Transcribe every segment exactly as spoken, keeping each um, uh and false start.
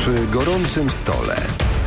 Przy gorącym stole.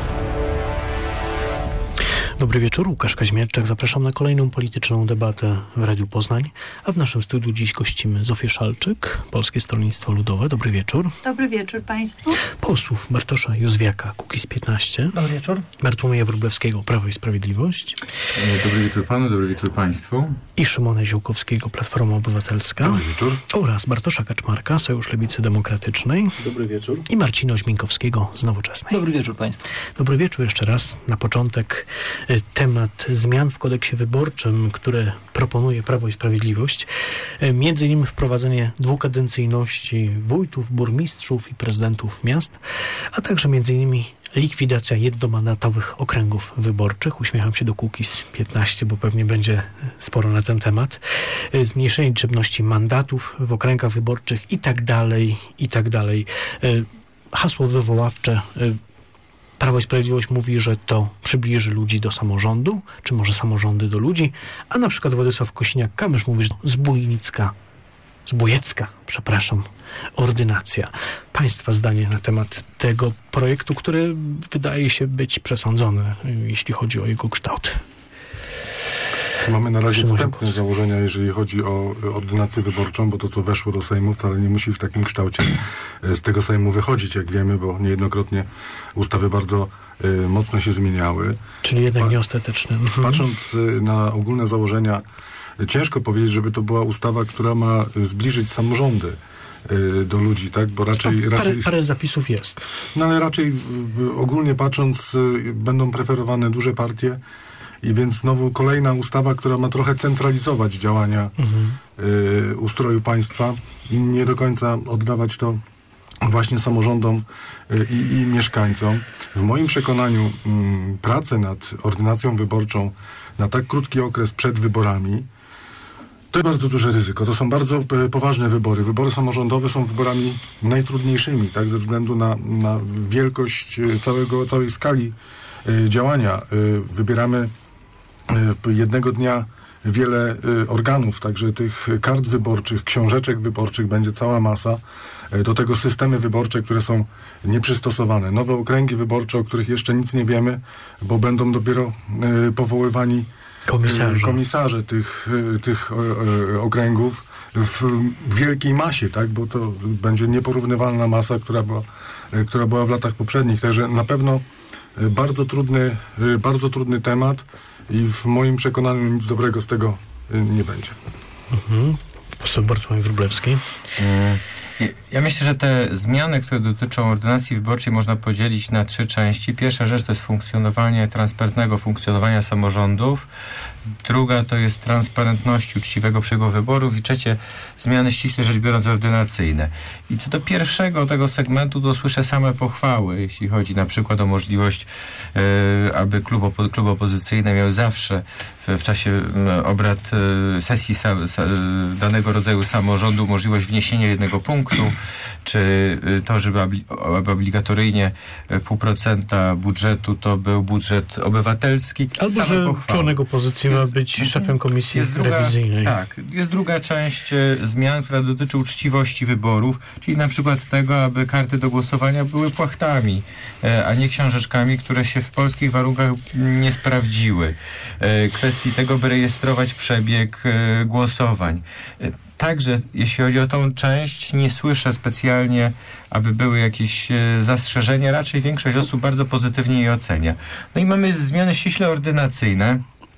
Dobry wieczór, Łukasz Kaźmierczak. Zapraszam na kolejną polityczną debatę w Radiu Poznań. A w naszym studiu dziś gościmy Zofię Szalczyk, Polskie Stronnictwo Ludowe. Dobry wieczór. Dobry wieczór Państwu. Posłów Bartosza Józwiaka, Kukiz piętnaście. Dobry wieczór. Bartłomieja Wróblewskiego, Prawo i Sprawiedliwość. Dobry wieczór Panu, dobry wieczór Państwu. I Szymona Ziółkowskiego, Platforma Obywatelska. Dobry wieczór. Oraz Bartosza Kaczmarka, Sojusz Lewicy Demokratycznej. Dobry wieczór. I Marcina Oźminkowskiego z Nowoczesnej. Dobry wieczór Państwu. Dobry wieczór jeszcze raz. Na początek temat zmian w kodeksie wyborczym, które proponuje Prawo i Sprawiedliwość. Między innymi wprowadzenie dwukadencyjności wójtów, burmistrzów i prezydentów miast, a także między innymi likwidacja jednomandatowych okręgów wyborczych. Uśmiecham się do Kukiz piętnaście, bo pewnie będzie sporo na ten temat. Zmniejszenie liczebności mandatów w okręgach wyborczych i tak dalej, i tak dalej. Hasło wywoławcze. Prawo i Sprawiedliwość mówi, że to przybliży ludzi do samorządu, czy może samorządy do ludzi, a na przykład Władysław Kosiniak-Kamysz mówi, że zbójnicka, zbójecka, przepraszam, ordynacja. Państwa zdanie na temat tego projektu, który wydaje się być przesądzony, jeśli chodzi o jego kształt. Mamy na razie Szymon wstępne Ziółkowski. założenia, jeżeli chodzi o ordynację wyborczą, bo to, co weszło do Sejmu, wcale nie musi w takim kształcie z tego Sejmu wychodzić, jak wiemy, bo niejednokrotnie ustawy bardzo y, mocno się zmieniały. Czyli jednak Pa- nieostateczny. Mhm. Patrząc y, na ogólne założenia, y, ciężko powiedzieć, żeby to była ustawa, która ma y, zbliżyć samorządy y, do ludzi, tak? Bo raczej... Parę, raczej parę zapisów jest. no ale raczej w, w, ogólnie patrząc y, będą preferowane duże partie, i więc znowu kolejna ustawa, która ma trochę centralizować działania Mhm. y, ustroju państwa i nie do końca oddawać to właśnie samorządom y, i, i mieszkańcom. W moim przekonaniu mm, pracę nad ordynacją wyborczą na tak krótki okres przed wyborami to jest bardzo duże ryzyko. To są bardzo y, poważne wybory. Wybory samorządowe są wyborami najtrudniejszymi, tak, ze względu na, na wielkość y, całego, całej skali y, działania. Y, wybieramy jednego dnia wiele y, organów, także tych kart wyborczych, książeczek wyborczych będzie cała masa. Y, do tego systemy wyborcze, które są nieprzystosowane. Nowe okręgi wyborcze, o których jeszcze nic nie wiemy, bo będą dopiero y, powoływani Komisarze. y, komisarze tych, y, tych y, y, okręgów w wielkiej masie, tak, bo to będzie nieporównywalna masa, która była, y, która była w latach poprzednich. Także na pewno y, bardzo trudny, y, bardzo trudny temat. I w moim przekonaniu nic dobrego z tego y, nie będzie. Mhm. Poseł Bartłomiej Wróblewski. Mm. Ja myślę, że te zmiany, które dotyczą ordynacji wyborczej, można podzielić na trzy części. Pierwsza rzecz to jest funkcjonowanie, transparentnego funkcjonowania samorządów. Druga to jest transparentność uczciwego przebiegu wyborów. I trzecie, zmiany ściśle rzecz biorąc ordynacyjne. I co do pierwszego tego segmentu, to słyszę same pochwały, jeśli chodzi na przykład o możliwość, yy, aby klub, opo- klub opozycyjny miał zawsze w, w czasie yy, obrad yy, sesji sa, sa, yy, danego rodzaju samorządu możliwość wniesienia jednego punktu, czy yy, to, żeby obli- aby obligatoryjnie yy, pół procenta budżetu to był budżet obywatelski. Albo, Same że pochwały. członek opozycji ma być szefem komisji Jest druga, rewizyjnej. tak, jest druga część e, zmian, która dotyczy uczciwości wyborów, czyli na przykład tego, aby karty do głosowania były płachtami, e, a nie książeczkami, które się w polskich warunkach nie sprawdziły. E, kwestii tego, by rejestrować przebieg e, głosowań. E, Także, jeśli chodzi o tą część, nie słyszę specjalnie, aby były jakieś e, zastrzeżenia. Raczej większość osób bardzo pozytywnie je ocenia. No i mamy zmiany ściśle ordynacyjne,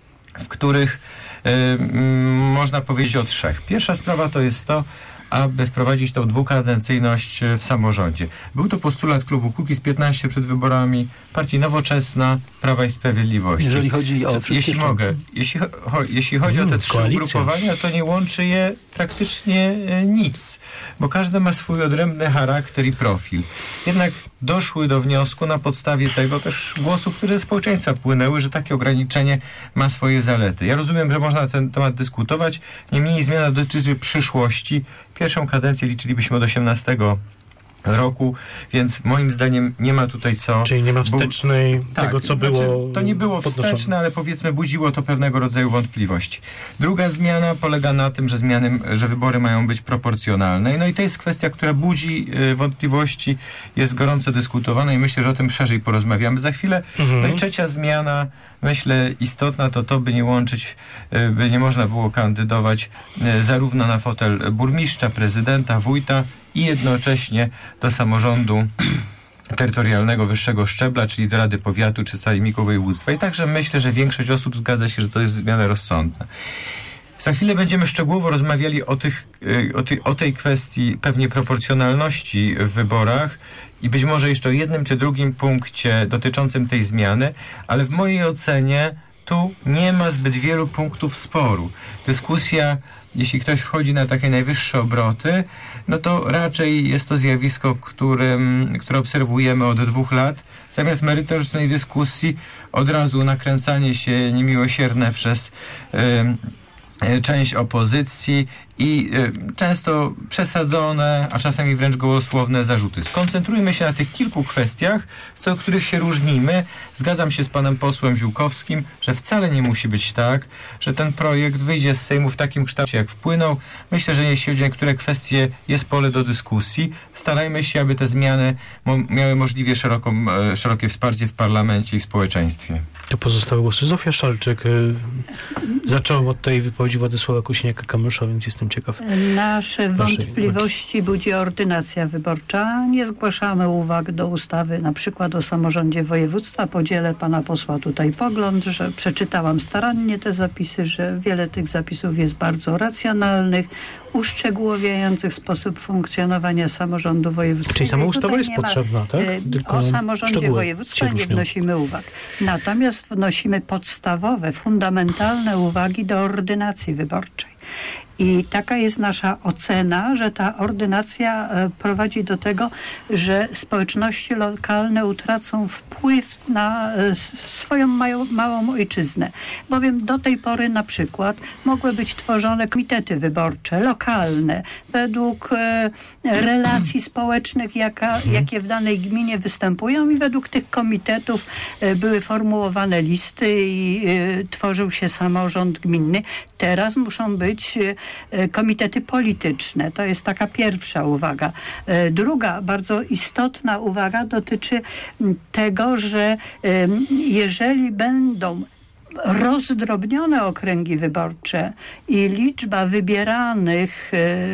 w których y, m, można powiedzieć o trzech. Pierwsza sprawa to jest to, aby wprowadzić tą dwukadencyjność w samorządzie. Był to postulat klubu Kukiz piętnaście przed wyborami, partii Nowoczesna, Prawa i Sprawiedliwości. Jeżeli chodzi o Co, wszystkie... Jeśli mogę, jeśli, cho, jeśli chodzi Mm, o te trzy koalicja. ugrupowania, to nie łączy je praktycznie e, nic, bo każde ma swój odrębny charakter i profil. Jednak doszły do wniosku na podstawie tego też głosów, które ze społeczeństwa płynęły, że takie ograniczenie ma swoje zalety. Ja rozumiem, że można na ten temat dyskutować, niemniej zmiana dotyczy przyszłości. Pierwszą kadencję liczylibyśmy od osiemnastego roku, więc moim zdaniem nie ma tutaj co... Czyli nie ma wstecznej bu- tego, tak, co było znaczy, to nie było podnoszone. wsteczne, ale powiedzmy budziło to pewnego rodzaju wątpliwości. Druga zmiana polega na tym, że zmiany, że wybory mają być proporcjonalne. No i to jest kwestia, która budzi y, wątpliwości, jest gorąco dyskutowana i myślę, że o tym szerzej porozmawiamy za chwilę. Mhm. No i trzecia zmiana, myślę, istotna, to to, by nie łączyć, y, by nie można było kandydować y, zarówno na fotel burmistrza, prezydenta, wójta, i jednocześnie do samorządu terytorialnego wyższego szczebla, czyli do Rady Powiatu czy Sejmiku Województwa. I także myślę, że większość osób zgadza się, że to jest zmiana rozsądna. Za chwilę będziemy szczegółowo rozmawiali o, tych, o, tej, o tej kwestii pewnie proporcjonalności w wyborach i być może jeszcze o jednym czy drugim punkcie dotyczącym tej zmiany, ale w mojej ocenie tu nie ma zbyt wielu punktów sporu. Dyskusja, jeśli ktoś wchodzi na takie najwyższe obroty, no to raczej jest to zjawisko, którym, które obserwujemy od dwóch lat. Zamiast merytorycznej dyskusji od razu nakręcanie się niemiłosierne przez y, y, część opozycji i y, często przesadzone, a czasami wręcz gołosłowne zarzuty. Skoncentrujmy się na tych kilku kwestiach, co do których się różnimy. Zgadzam się z panem posłem Ziółkowskim, że wcale nie musi być tak, że ten projekt wyjdzie z Sejmu w takim kształcie, jak wpłynął. Myślę, że jeśli chodzi o niektóre kwestie, jest pole do dyskusji. Starajmy się, aby te zmiany mo- miały możliwie szeroką, e, szerokie wsparcie w parlamencie i w społeczeństwie. To pozostałe głosy. Zofia Szalczyk. Y, zacząłem od tej wypowiedzi Władysława Kosiniaka-Kamysza, więc jestem ciekaw. Nasze wątpliwości budzi ordynacja wyborcza. Nie zgłaszamy uwag do ustawy na przykład o samorządzie województwa. Podzielę pana posła tutaj pogląd, że przeczytałam starannie te zapisy, że wiele tych zapisów jest bardzo racjonalnych, uszczegółowiających sposób funkcjonowania samorządu województwa. Czyli sama ustawa jest nie ma, potrzebna, tak? Tylko o samorządzie województwa nie wnosimy uwag. Natomiast wnosimy podstawowe, fundamentalne uwagi do ordynacji wyborczej. I taka jest nasza ocena, że ta ordynacja prowadzi do tego, że społeczności lokalne utracą wpływ na swoją małą, małą ojczyznę. Bowiem do tej pory na przykład mogły być tworzone komitety wyborcze, lokalne, według e, relacji społecznych, jaka, jakie w danej gminie występują i według tych komitetów e, były formułowane listy i e, tworzył się samorząd gminny. Teraz muszą być e, komitety polityczne. To jest taka pierwsza uwaga. E, druga, bardzo istotna uwaga dotyczy tego, że e, jeżeli będą rozdrobnione okręgi wyborcze i liczba wybieranych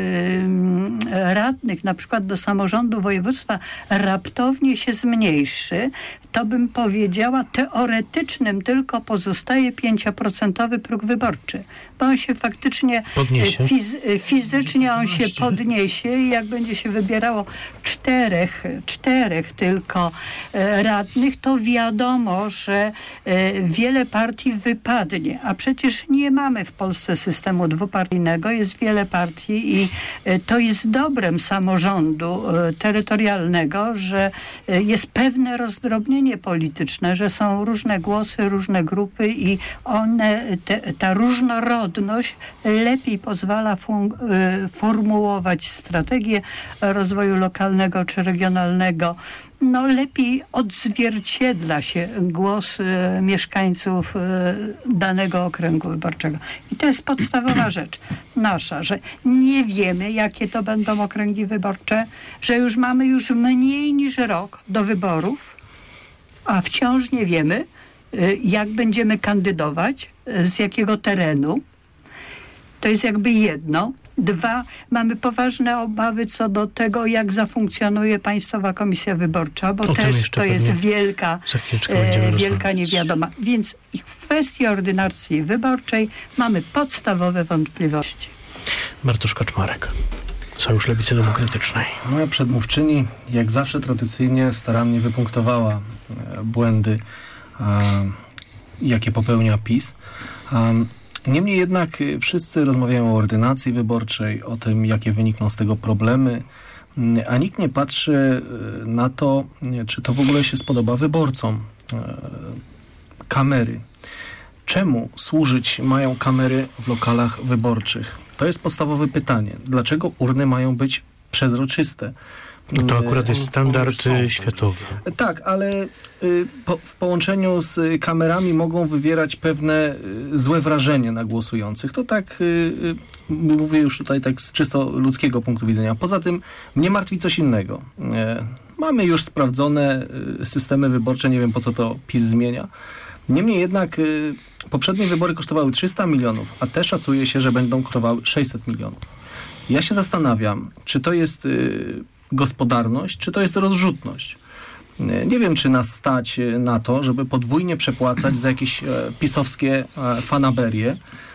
e, radnych na przykład do samorządu województwa raptownie się zmniejszy, to bym powiedziała, teoretycznym tylko pozostaje pięcioprocentowy próg wyborczy, bo on się faktycznie fiz, fizycznie on się podniesie i jak będzie się wybierało czterech, czterech tylko e, radnych, to wiadomo, że e, wiele partii wypadnie, a przecież nie mamy w Polsce systemu dwupartyjnego, jest wiele partii i e, to jest dobrem samorządu e, terytorialnego, że e, jest pewne rozdrobnienie polityczne, że są różne głosy, różne grupy i one, te, ta różnorodność lepiej pozwala fun, y, formułować strategię rozwoju lokalnego czy regionalnego. No lepiej odzwierciedla się głos y, mieszkańców y, danego okręgu wyborczego. I to jest podstawowa rzecz nasza, że nie wiemy, jakie to będą okręgi wyborcze, że już mamy już mniej niż rok do wyborów, a wciąż nie wiemy, jak będziemy kandydować, z jakiego terenu. To jest jakby jedno. Dwa, mamy poważne obawy co do tego, jak zafunkcjonuje Państwowa Komisja Wyborcza, bo też to jest wielka, e, wielka niewiadoma. Więc w kwestii ordynacji wyborczej mamy podstawowe wątpliwości. Bartosz Kaczmarek, Sojusz Lewicy Demokratycznej. Moja przedmówczyni, jak zawsze tradycyjnie, starannie wypunktowała błędy, jakie popełnia PiS. Niemniej jednak wszyscy rozmawiają o ordynacji wyborczej, o tym, jakie wynikną z tego problemy, a nikt nie patrzy na to, czy to w ogóle się spodoba wyborcom. Kamery. Czemu służyć mają kamery w lokalach wyborczych? To jest podstawowe pytanie. Dlaczego urny mają być przezroczyste? No to akurat jest standard światowy. Tak, ale po, w połączeniu z kamerami mogą wywierać pewne złe wrażenie na głosujących. To tak, mówię już tutaj tak z czysto ludzkiego punktu widzenia. Poza tym mnie martwi coś innego. Mamy już sprawdzone systemy wyborcze, nie wiem po co to PiS zmienia. Niemniej jednak poprzednie wybory kosztowały trzysta milionów, a te szacuje się, że będą kosztowały sześćset milionów. Ja się zastanawiam, czy to jest gospodarność, czy to jest rozrzutność. Nie wiem, czy nas stać na to, żeby podwójnie przepłacać za jakieś pisowskie fanaberie.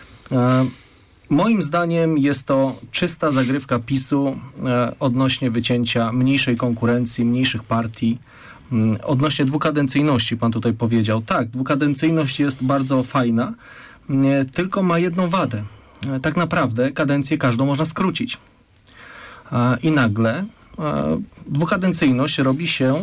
Moim zdaniem jest to czysta zagrywka PiSu odnośnie wycięcia mniejszej konkurencji, mniejszych partii. Odnośnie dwukadencyjności pan tutaj powiedział. Tak, dwukadencyjność jest bardzo fajna, tylko ma jedną wadę. Tak naprawdę kadencję każdą można skrócić. I nagle dwukadencyjność robi się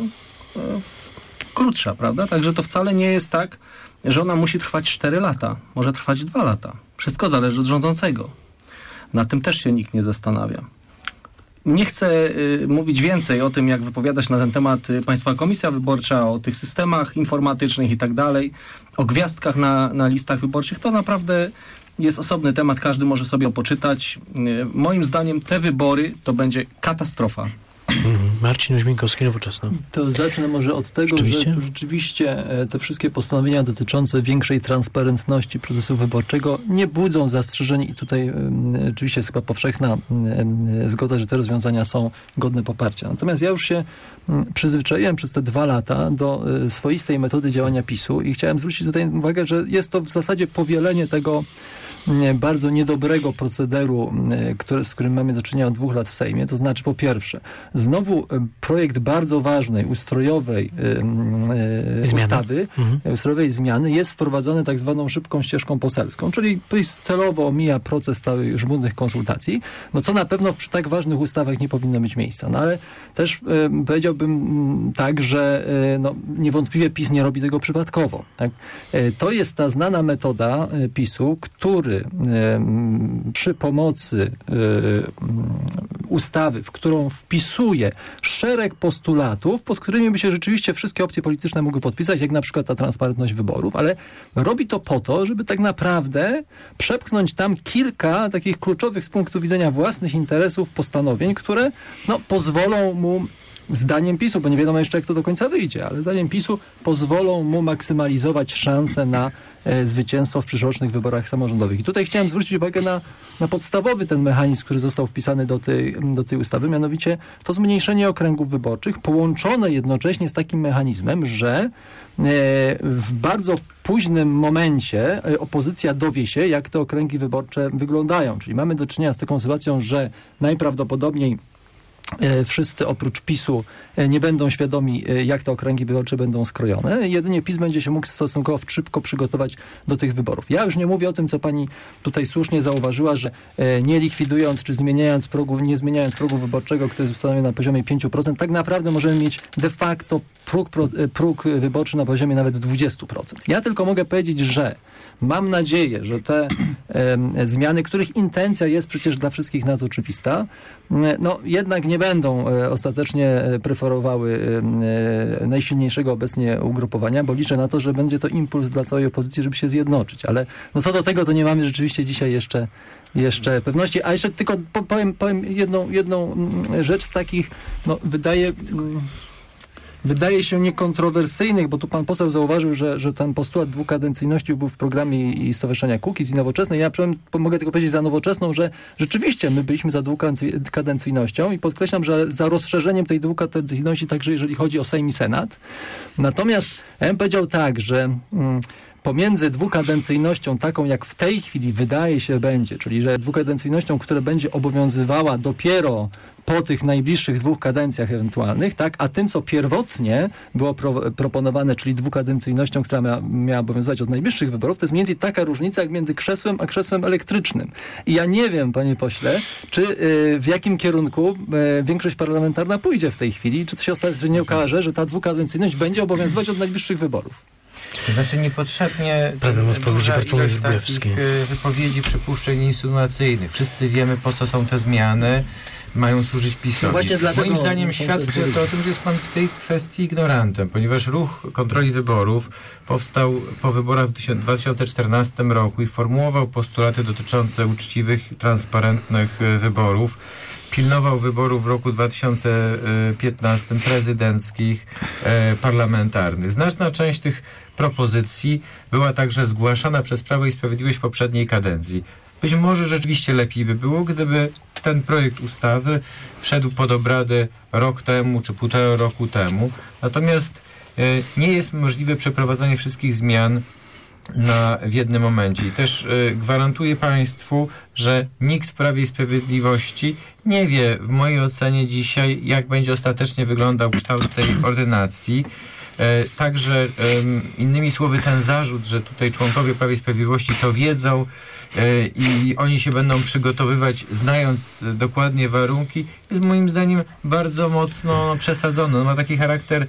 krótsza, prawda? Także to wcale nie jest tak, że ona musi trwać cztery lata. Może trwać dwa lata. Wszystko zależy od rządzącego. Na tym też się nikt nie zastanawia. Nie chcę y, mówić więcej o tym, jak wypowiadać na ten temat y, Państwowa Komisja Wyborcza, o tych systemach informatycznych i tak dalej, o gwiazdkach na, na listach wyborczych. To naprawdę jest osobny temat, każdy może sobie poczytać. Y, moim zdaniem te wybory to będzie katastrofa. Marcin Oźminkowski, Nowoczesna. To zacznę może od tego, rzeczywiście? że rzeczywiście te wszystkie postanowienia dotyczące większej transparentności procesu wyborczego nie budzą zastrzeżeń i tutaj um, oczywiście jest chyba powszechna um, zgoda, że te rozwiązania są godne poparcia. Natomiast ja już się um, przyzwyczaiłem przez te dwa lata do um, swoistej metody działania PiSu i chciałem zwrócić tutaj uwagę, że jest to w zasadzie powielenie tego bardzo niedobrego procederu, który, z którym mamy do czynienia od dwóch lat w Sejmie. To znaczy, po pierwsze, znowu projekt bardzo ważnej, ustrojowej e, ustawy, mhm. ustrojowej zmiany jest wprowadzony tak zwaną szybką ścieżką poselską, czyli celowo omija proces całych żmudnych konsultacji, no co na pewno przy tak ważnych ustawach nie powinno mieć miejsca. No ale też e, powiedziałbym tak, że e, no, niewątpliwie PiS nie robi tego przypadkowo. Tak? E, to jest ta znana metoda e, PiSu, który przy pomocy ustawy, w którą wpisuje szereg postulatów, pod którymi by się rzeczywiście wszystkie opcje polityczne mogły podpisać, jak na przykład ta transparentność wyborów, ale robi to po to, żeby tak naprawdę przepchnąć tam kilka takich kluczowych z punktu widzenia własnych interesów postanowień, które no, pozwolą mu zdaniem PiSu, bo nie wiadomo jeszcze, jak to do końca wyjdzie, ale zdaniem PiSu pozwolą mu maksymalizować szanse na e, zwycięstwo w przyszłorocznych wyborach samorządowych. I tutaj chciałem zwrócić uwagę na, na podstawowy ten mechanizm, który został wpisany do tej, do tej ustawy, mianowicie to zmniejszenie okręgów wyborczych, połączone jednocześnie z takim mechanizmem, że e, w bardzo późnym momencie e, opozycja dowie się, jak te okręgi wyborcze wyglądają. Czyli mamy do czynienia z taką sytuacją, że najprawdopodobniej wszyscy oprócz PiSu nie będą świadomi, jak te okręgi wyborcze będą skrojone. Jedynie PiS będzie się mógł stosunkowo szybko przygotować do tych wyborów. Ja już nie mówię o tym, co pani tutaj słusznie zauważyła, że nie likwidując czy zmieniając progu, nie zmieniając progu wyborczego, który jest ustanowiony na poziomie pięć procent, tak naprawdę możemy mieć de facto próg, próg wyborczy na poziomie nawet dwadzieścia procent. Ja tylko mogę powiedzieć, że mam nadzieję, że te e, zmiany, których intencja jest przecież dla wszystkich nas oczywista, e, no jednak nie będą e, ostatecznie preferowały e, najsilniejszego obecnie ugrupowania, bo liczę na to, że będzie to impuls dla całej opozycji, żeby się zjednoczyć. Ale no co do tego, to nie mamy rzeczywiście dzisiaj jeszcze, jeszcze pewności. A jeszcze tylko powiem, powiem jedną, jedną rzecz z takich, no wydaje... Wydaje się niekontrowersyjnych, bo tu pan poseł zauważył, że, że ten postulat dwukadencyjności był w programie i Stowarzyszenia Kukiz i Nowoczesnej. Ja mogę tylko powiedzieć za Nowoczesną, że rzeczywiście my byliśmy za dwukadencyjnością i podkreślam, że za rozszerzeniem tej dwukadencyjności także jeżeli chodzi o Sejm i Senat. Natomiast ja bym powiedział tak, że... Mm, pomiędzy dwukadencyjnością taką, jak w tej chwili wydaje się będzie, czyli że dwukadencyjnością, która będzie obowiązywała dopiero po tych najbliższych dwóch kadencjach ewentualnych, tak, a tym, co pierwotnie było pro, proponowane, czyli dwukadencyjnością, która miała, miała obowiązywać od najbliższych wyborów, to jest mniej więcej taka różnica, jak między krzesłem a krzesłem elektrycznym. I ja nie wiem, panie pośle, czy y, w jakim kierunku y, większość parlamentarna pójdzie w tej chwili, czy to się ostatecznie okaże, że ta dwukadencyjność będzie obowiązywać od najbliższych wyborów. To znaczy niepotrzebnie duża ilość takich wypowiedzi, przypuszczeń insynuacyjnych. Wszyscy wiemy, po co są te zmiany. mają służyć PiS-owi. No właśnie dlatego Moim zdaniem świadczy to o tym, że jest pan w tej kwestii ignorantem, ponieważ ruch kontroli wyborów powstał po wyborach w dwa tysiące czternastym roku i formułował postulaty dotyczące uczciwych, transparentnych wyborów. Pilnował wyborów w roku dwa tysiące piętnastym, prezydenckich, e, parlamentarnych. Znaczna część tych propozycji była także zgłaszana przez Prawo i Sprawiedliwość w poprzedniej kadencji. Być może rzeczywiście lepiej by było, gdyby ten projekt ustawy wszedł pod obrady rok temu czy półtora roku temu. Natomiast e, nie jest możliwe przeprowadzenie wszystkich zmian na, w jednym momencie. I też y, gwarantuję Państwu, że nikt w Prawie i Sprawiedliwości nie wie w mojej ocenie dzisiaj, jak będzie ostatecznie wyglądał kształt tej ordynacji. E, także e, innymi słowy ten zarzut, że tutaj członkowie Prawa i Sprawiedliwości to wiedzą e, i oni się będą przygotowywać, znając dokładnie warunki, jest moim zdaniem bardzo mocno przesadzony. On ma taki charakter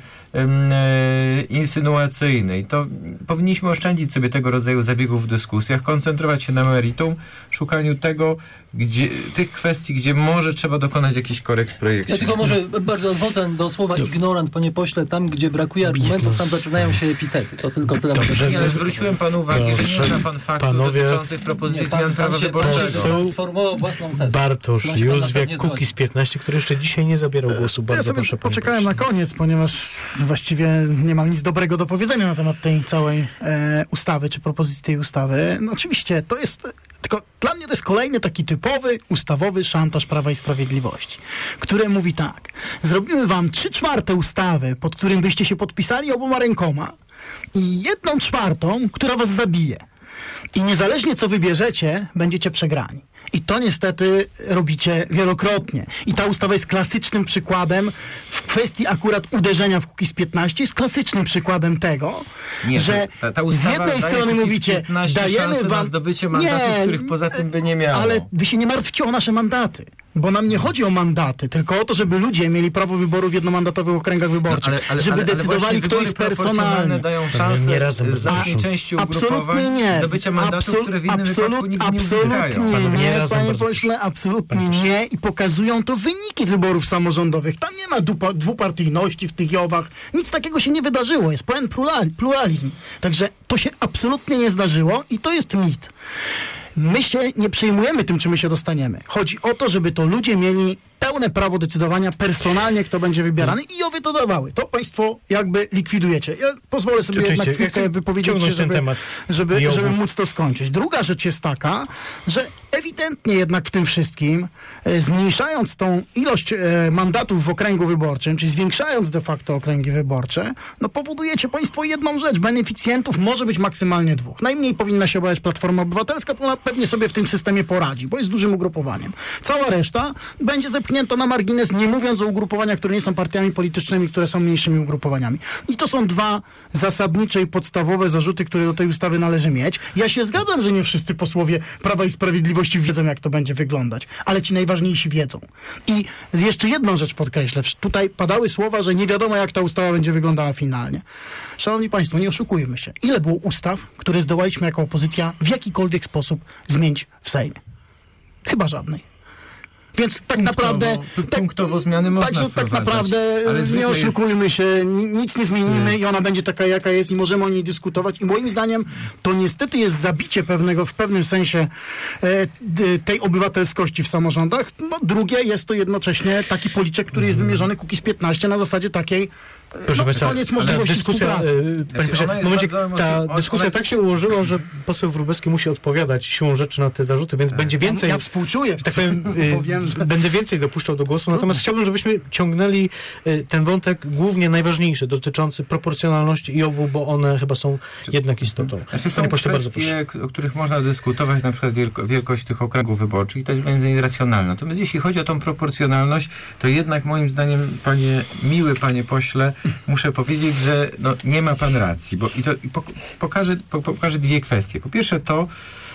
e, insynuacyjny i to powinniśmy oszczędzić sobie tego rodzaju zabiegów w dyskusjach, koncentrować się na meritum, szukaniu tego, gdzie, tych kwestii, gdzie może trzeba dokonać jakichś korekt w projekcie. Ja tylko może bardzo odwodzę do słowa ignorant, panie pośle, tam gdzie brakuje argumentów, tam zaczynają się epitety. To tylko tyle. Dobrze, nie, ale zwróciłem panu uwagę, że nie zna pan faktów panowie, dotyczących propozycji nie, pan, zmian prawa pan się, wyborczego. Pan sformułował własną tezę. Bartosz Józwiak, Kukiz piętnaście, który jeszcze dzisiaj nie zabierał głosu. Bardzo ja sobie proszę, poczekałem na koniec, ponieważ właściwie nie mam nic dobrego do powiedzenia na temat tej całej e, ustawy, czy propozycji tej ustawy. No oczywiście to jest, tylko dla mnie to jest kolejny taki typowy, ustawowy szantaż Prawa i Sprawiedliwości, które mówi tak: zrobimy wam trzy czwarte ustawy, pod którym byście się podpisali oboma rękoma i jedną czwartą, która was zabije. I niezależnie co wybierzecie, będziecie przegrani. I to niestety robicie wielokrotnie. I ta ustawa jest klasycznym przykładem w kwestii akurat uderzenia w Kukiz piętnaście, jest klasycznym przykładem tego, nie, że ta, ta z jednej strony mówicie, dajemy wam... na zdobycie mandatów, nie, których poza tym by nie miało. Ale wy się nie martwcie o nasze mandaty. Bo nam nie chodzi o mandaty, tylko o to, żeby ludzie mieli prawo wyboru w jednomandatowych okręgach wyborczych. No, ale, ale, żeby ale, ale decydowali, kto jest personalny. Dają szansę znacznej części ugrupowań nie. zdobycia mandatów, Absolut, które w innym absolut, wypadku nigdy absolutnie nie uzyskają. Nie, nie panie pośle, absolutnie nie. I pokazują to wyniki wyborów samorządowych. Tam nie ma dupa, dwupartyjności w tych jowach. Nic takiego się nie wydarzyło. Jest pełen pluralizm. Także to się absolutnie nie zdarzyło i to jest mit. My się nie przejmujemy tym, czy my się dostaniemy. Chodzi o to, żeby to ludzie mieli pełne prawo decydowania personalnie, kto będzie wybierany i owy to dawały. To państwo jakby likwidujecie. Ja pozwolę sobie Oczywiście, jednak chwilkę wypowiedzieć się, żeby, żeby, żeby móc to skończyć. Druga rzecz jest taka, że ewidentnie jednak w tym wszystkim, e, zmniejszając tą ilość e, mandatów w okręgu wyborczym, czyli zwiększając de facto okręgi wyborcze, no powodujecie państwo jedną rzecz. Beneficjentów może być maksymalnie dwóch. Najmniej powinna się obawiać Platforma Obywatelska, to ona pewnie sobie w tym systemie poradzi, bo jest dużym ugrupowaniem. Cała reszta będzie zepchnięta na margines, nie mówiąc o ugrupowaniach, które nie są partiami politycznymi, które są mniejszymi ugrupowaniami. I to są dwa zasadnicze i podstawowe zarzuty, które do tej ustawy należy mieć. Ja się zgadzam, że nie wszyscy posłowie Prawa i Sprawiedliwości wiedzą, jak to będzie wyglądać, ale ci najważniejsi wiedzą. I jeszcze jedną rzecz podkreślę. Tutaj padały słowa, że nie wiadomo, jak ta ustawa będzie wyglądała finalnie. Szanowni Państwo, nie oszukujmy się. Ile było ustaw, które zdołaliśmy jako opozycja w jakikolwiek sposób zmienić w Sejmie? Chyba żadnej. Więc tak punktowo, naprawdę... Tak, punktowo zmiany można Także tak naprawdę nie oszukujmy jest... się, nic nie zmienimy nie. i ona będzie taka, jaka jest i możemy o niej dyskutować. I moim zdaniem to niestety jest zabicie pewnego, w pewnym sensie e, tej obywatelskości w samorządach. No, drugie, jest to jednocześnie taki policzek, który jest wymierzony Kukiz piętnaście na zasadzie takiej Proszę no, koniec możliwości dyskusja, współpracy. Panie pośle, w momencie, ta dyskusja tak się ułożyła, że poseł Wróblewski musi odpowiadać siłą rzeczy na te zarzuty, więc tak. będzie więcej... Ja współczuję. Tak powiem, powiem że... będę więcej dopuszczał do głosu, natomiast chciałbym, żebyśmy ciągnęli ten wątek głównie najważniejszy, dotyczący proporcjonalności i obu, bo one chyba są jednak istotą. Znaczy, są pośle, kwestie, o których można dyskutować, na przykład wielko, wielkość tych okręgów wyborczych i to jest moim zdaniem racjonalne. Natomiast jeśli chodzi o tą proporcjonalność, to jednak moim zdaniem, panie, miły panie pośle, muszę powiedzieć, że no, nie ma pan racji, bo i to i pokażę, po, pokażę dwie kwestie. Po pierwsze to,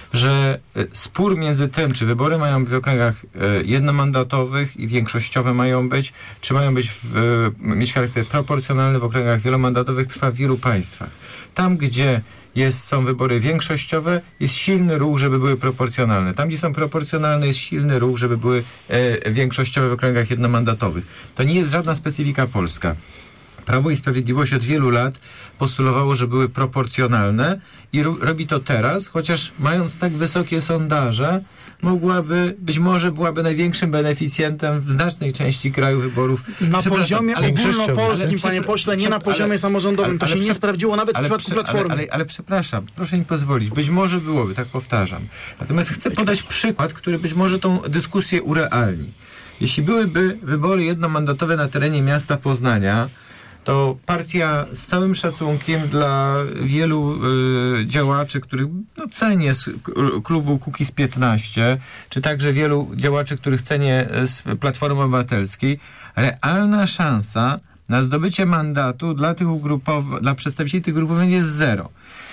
że spór między tym, czy wybory mają być w okręgach jednomandatowych i większościowe mają być, czy mają być w, mieć charakter proporcjonalny w okręgach wielomandatowych, trwa w wielu państwach. Tam, gdzie jest, są wybory większościowe, jest silny ruch, żeby były proporcjonalne. Tam, gdzie są proporcjonalne, jest silny ruch, żeby były e, większościowe w okręgach jednomandatowych. To nie jest żadna specyfika polska. Prawo i Sprawiedliwość od wielu lat postulowało, że były proporcjonalne i ro, robi to teraz, chociaż mając tak wysokie sondaże, mogłaby, być może byłaby największym beneficjentem w znacznej części kraju wyborów. Na poziomie ogólnopolskim, ale, panie pośle, nie na poziomie ale, samorządowym. Ale, to ale, się ale, nie sprawdziło nawet ale, w przypadku Platformy. Ale, ale, ale przepraszam, proszę mi pozwolić. Być może byłoby, tak powtarzam. Natomiast chcę podać przykład, który być może tą dyskusję urealni. Jeśli byłyby wybory jednomandatowe na terenie miasta Poznania, to partia z całym szacunkiem dla wielu y, działaczy, których no, cenię z klubu Kukiz piętnaście, czy także wielu działaczy, których cenię z Platformy Obywatelskiej, realna szansa na zdobycie mandatu dla tych ugrupow- dla przedstawicieli tych ugrupowań jest zero.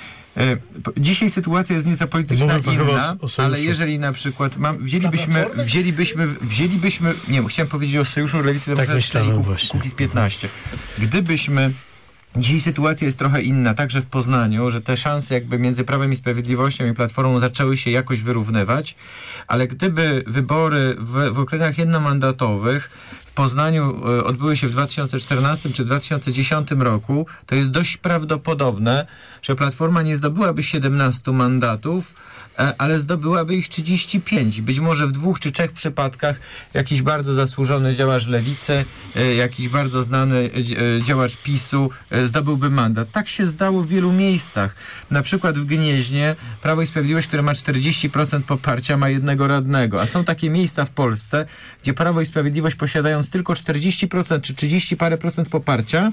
Dzisiaj sytuacja jest nieco polityczna inna, ale jeżeli na przykład mam, wzięlibyśmy, wzięlibyśmy, wzięlibyśmy, nie wiem, chciałem powiedzieć o Sojuszu Lewicy Demokratycznej i Kukiz piętnaście. Gdybyśmy, dzisiaj sytuacja jest trochę inna, także w Poznaniu, że te szanse jakby między Prawem i Sprawiedliwością i Platformą zaczęły się jakoś wyrównywać, ale gdyby wybory w, w okręgach jednomandatowych w Poznaniu odbyły się w dwa tysiące czternastym czy dwa tysiące dziesiątym roku, to jest dość prawdopodobne, że Platforma nie zdobyłaby siedemnastu mandatów, ale zdobyłaby ich trzydzieści pięć. Być może w dwóch czy trzech przypadkach jakiś bardzo zasłużony działacz Lewicy, jakiś bardzo znany działacz PiSu zdobyłby mandat. Tak się zdało w wielu miejscach. Na przykład w Gnieźnie Prawo i Sprawiedliwość, które ma czterdzieści procent poparcia, ma jednego radnego. A są takie miejsca w Polsce, gdzie Prawo i Sprawiedliwość, posiadając tylko czterdzieści procent czy trzydzieści parę procent poparcia,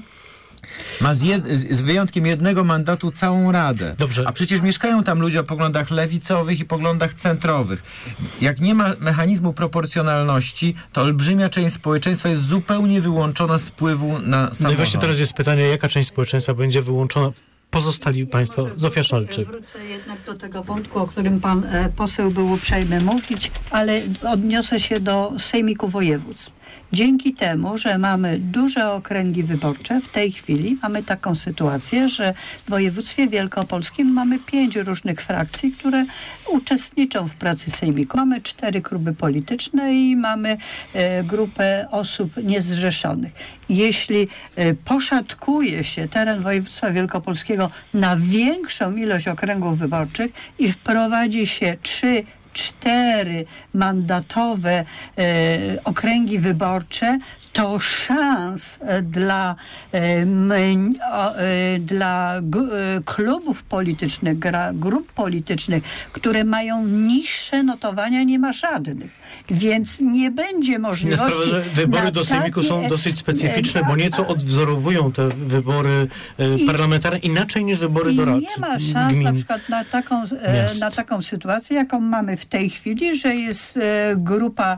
ma z, jed, z wyjątkiem jednego mandatu całą radę. Dobrze. A przecież mieszkają tam ludzie o poglądach lewicowych i poglądach centrowych. Jak nie ma mechanizmu proporcjonalności, to olbrzymia część społeczeństwa jest zupełnie wyłączona z wpływu na samorząd. No i właśnie teraz jest pytanie, jaka część społeczeństwa będzie wyłączona? Pozostali państwo, Zofia Szalczyk. Wrócę jednak do tego wątku, o którym pan e, poseł był uprzejmy mówić, ale odniosę się do sejmiku województw. Dzięki temu, że mamy duże okręgi wyborcze, w tej chwili mamy taką sytuację, że w województwie wielkopolskim mamy pięć różnych frakcji, które uczestniczą w pracy sejmiku. Mamy cztery kluby polityczne i mamy e, grupę osób niezrzeszonych. Jeśli e, poszatkuje się teren województwa wielkopolskiego na większą ilość okręgów wyborczych i wprowadzi się trzy cztery mandatowe e, okręgi wyborcze, to szans e, dla, e, m, o, e, dla g, e, klubów politycznych, gra, grup politycznych, które mają niższe notowania, nie ma żadnych. Więc nie będzie możliwości... Sprawia, że wybory do sejmiku takie, są dosyć specyficzne, e, bo nieco odwzorowują te wybory e, i, parlamentarne inaczej niż wybory do rad. Nie ma szans gmin, na przykład na taką, e, na taką sytuację, jaką mamy w tej chwili, że jest e, grupa